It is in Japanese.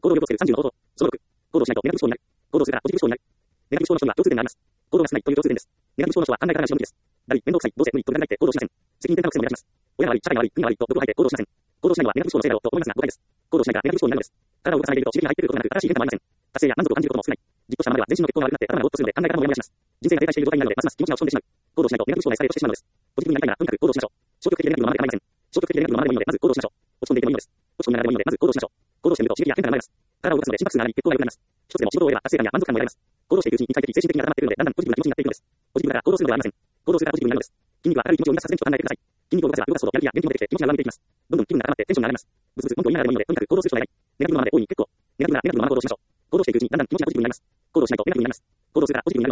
行動を予防する30の方法。その6、行動しないとネガティブ思考になる。行動するからポジティブ思考になる。ネガティブ思考の人には共通点があります。行動が少ないという共通点です。ネガティブ思考の人は考え方が後ろ向きです。だるい、面倒くさい、どうせ無理と言われないって行動しません。責任転換の癖も目立ちます。親が悪い、社会が悪い、国が悪いと毒を吐いて行動しません。行動しないのはネガティブ思考のせいだろうと思いますが、誤解です。行動しないがネガティブ思考になるのです。体を動かさないでいると刺激が入ってくることがなく、新しい変化もありません。達成や満足を感じることも少ない。じっとしたままでは全身の血行が悪くなって頭がぼーっとするので考え方もやめやします。人生が停滞している状態になるので、ますます気持ちが落ち込んでしまう。行動しないとネガティブ思考がエスカレートしてしまうのです。ポジティブになりたいならとにかく行動しましょう。消極的でネガティブのままで構いません。消極的でネガティブのままでもいいので、まず行動しましょう。落ち込んでいてもいいのです。落ち込んでながらでもいいので、まず行動しましょう。行動してみると刺激や変化が生まれます。体を動かすので心拍数が上がり、血行が良くなります。一つでも仕事を終えれば達成感や満足感も得られます。行動しているうちに肉体的、精神的に温まってくるので、だんだんポジティブな気持ちになっていくのです。ポジティブだから行動するのではありません。行動するからポジティブになるのです。筋肉は明るい気持ちを生み出す発電所と考えてください。筋肉を動かせば動かすほどやる気や元気も出てきて気持ちが上向いていきます。どんどん気分が高まってテンションが上がります。ぶつぶつ文句を言いながらでもいいので、とにかく行動するしかない。ネガティブのままで大いに結構。ネガティブなまま行動しましょう。行動していくうちにだんだん気持ちがポジティブになります。行動しないとネガティブになります。行動するからポジティブになるのです。